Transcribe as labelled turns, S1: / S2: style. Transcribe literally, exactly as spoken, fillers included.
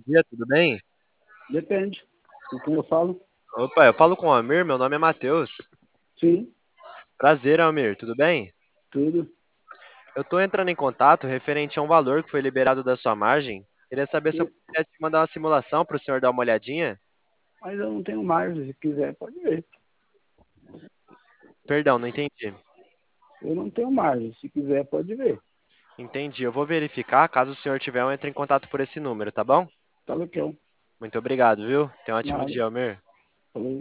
S1: dia, tudo bem?
S2: Depende. Com quem eu falo?
S1: Opa, eu falo com o Amir, meu nome é Matheus.
S2: Sim,
S1: Prazer, Amir, tudo bem?
S2: tudo.
S1: Eu tô entrando em contato referente a um valor que foi liberado da sua margem. Queria saber se eu
S2: E-
S1: poderia te mandar uma simulação para o senhor dar uma olhadinha.
S2: Mas eu não tenho margem. Se quiser, pode ver.
S1: Perdão, não entendi.
S2: Eu não tenho margem. Se quiser, pode ver.
S1: Entendi, eu vou verificar. Caso o senhor tiver, eu entre em contato por esse número, tá bom?
S2: Tá legal.
S1: Muito obrigado, viu? Tenha um ótimo
S2: Nada.
S1: dia, Almir.
S2: Falou.